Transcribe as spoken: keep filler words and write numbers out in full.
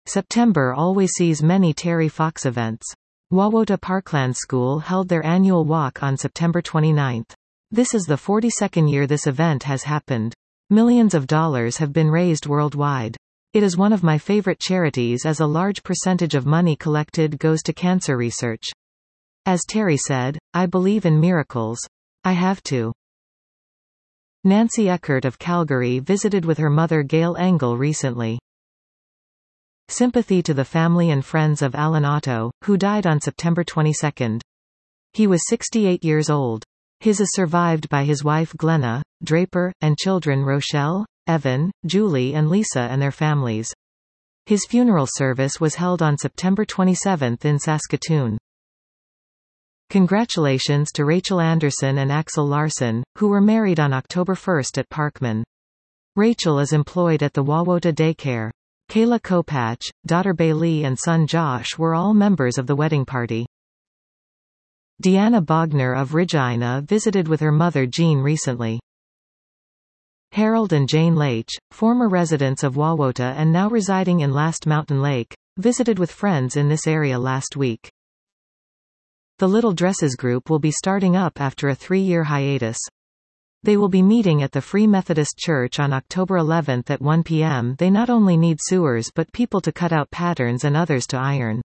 September always sees many Terry Fox events. Wawota Parkland School held their annual walk on September twenty-ninth. This is the forty-second year this event has happened. Millions of dollars have been raised worldwide. It is one of my favorite charities as a large percentage of money collected goes to cancer research. As Terry said, "I believe in miracles. I have to." Nancy Eckert of Calgary visited with her mother Gail Engel recently. Sympathy to the family and friends of Alan Otto, who died on September twenty-second. He was sixty-eight years old. His is survived by his wife Glenna, Draper, and children Rochelle, Evan, Julie and Lisa and their families. His funeral service was held on September twenty-seventh in Saskatoon. Congratulations to Rachel Anderson and Axel Larson, who were married on October first at Parkman. Rachel is employed at the Wawota Daycare. Kayla Kopach, daughter Bailey and son Josh were all members of the wedding party. Deanna Bogner of Regina visited with her mother Jean recently. Harold and Jane Leitch, former residents of Wawota and now residing in Last Mountain Lake, visited with friends in this area last week. The Little Dresses group will be starting up after a three-year hiatus. They will be meeting at the Free Methodist Church on October eleventh at one p m They not only need sewers but people to cut out patterns and others to iron.